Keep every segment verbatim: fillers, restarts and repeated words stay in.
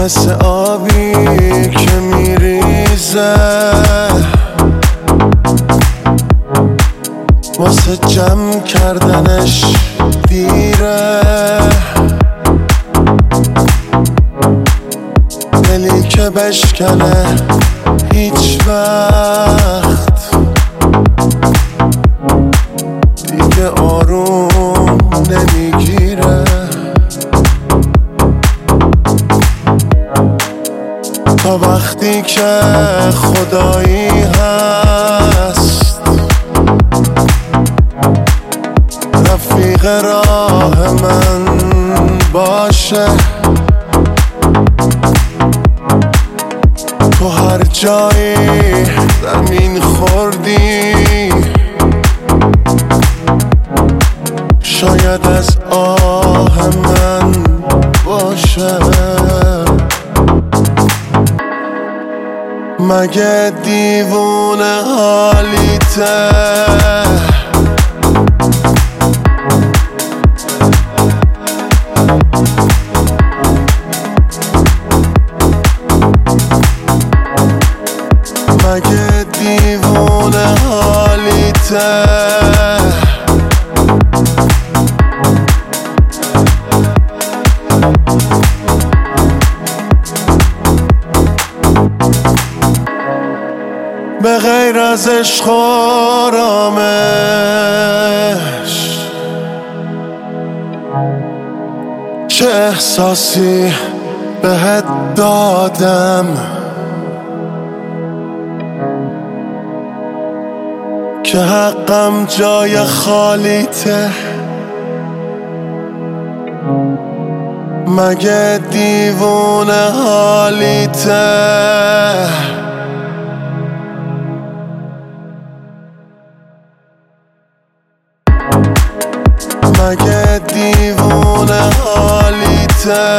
مثل آبی که میریزه واسه جمع کردنش دیره، دلی که بشکنه هیچ وقت دیگه آروم نمیگیره. تا وقتی که خدایی هست رفیق راه من باشه، تو هر جایی زمین خوردی شاید از آه من باشه. مگه دیوونه حالیته مگه دیوونه حالیته به غیر از عشق و آرامش چه احساسی بهت دادم که حقم جای خالیته؟ مگه دیوونه حالیته مگه دیوونه حالیته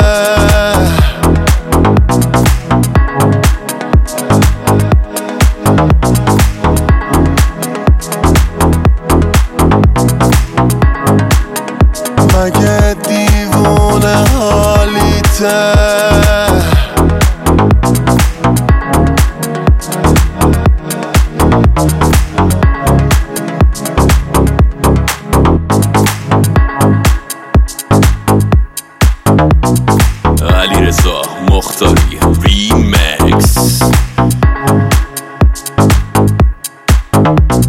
مگه دیوونه حالیته علیرضا مختاری ریمکس.